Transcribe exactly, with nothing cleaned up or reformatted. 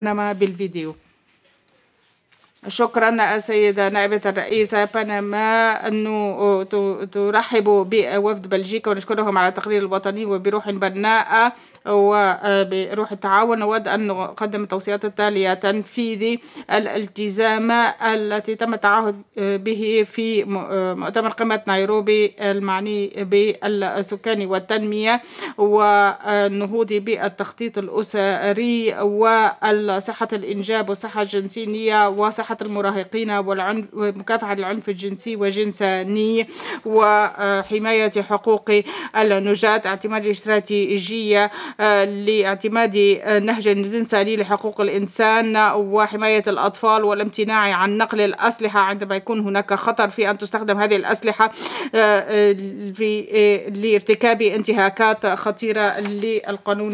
إنما بالفيديو. شكرا سيدة نائبة الرئيسة بنما أنه ترحب بوفد بلجيكا ونشكرهم على التقرير الوطني وبروح بناءة وبروح التعاون. نود أن نقدم التوصيات التالية: تنفيذ الالتزام التي تم التعهد به في مؤتمر قمة نيروبي المعني بالسكان والتنمية والنهوض بالتخطيط الأسري وصحة الإنجاب والصحة الجنسية وصحة المراهقين ومكافحة العنف الجنسي وجنساني وحماية حقوق النجاة. اعتماد استراتيجية لاعتماد نهج إنساني لحقوق الإنسان وحماية الأطفال والامتناع عن نقل الأسلحة عندما يكون هناك خطر في أن تستخدم هذه الأسلحة في لارتكاب انتهاكات خطيرة للقانون